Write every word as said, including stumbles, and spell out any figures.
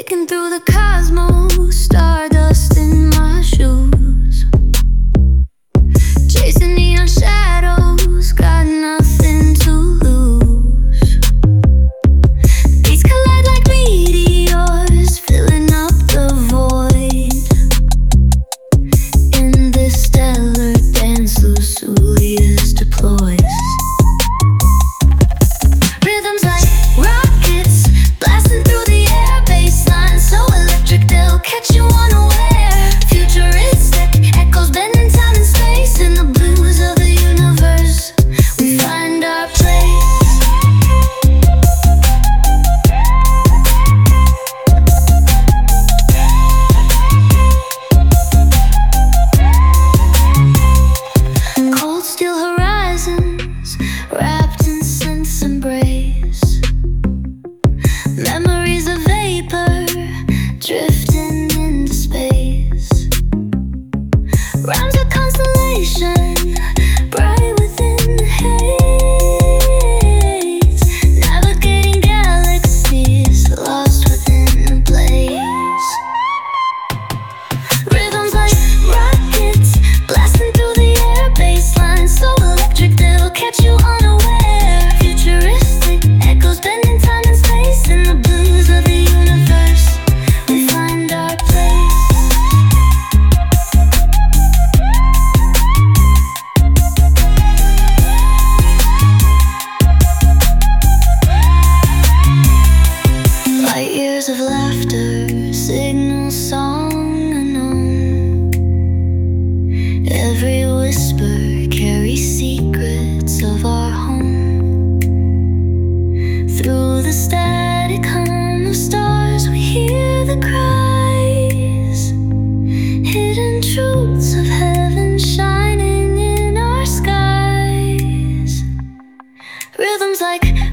Taken through the cosmos, stardust in my shoes, chasing neon shadows, got nothing to lose. These collide like meteors, filling up the void. In this stellar dance, Lusulius deploys. Rhythms like rockets blasting through the air, baseline so electric they'll catch you unaware. Futuristic echoes bending time and space. In the blues of the universe, we find our place. Cold steel horizons wrapped in sense embrace. Memories of vapor drifting into space. Rhymes of constellation bright within the haze. Navigating galaxies lost within the blaze. Rhythms like rockets blasting through the air, baseline so electric they'll catch you unaware. Futuristic echoes bending time and space. In the blues of the universe, we find our place. Light years of laughter signal song unknown. Every whisper carries secrets of our home. Through the static hum of stars, we hear the cries. Hidden truths of heaven shining in our skies. Rhythms like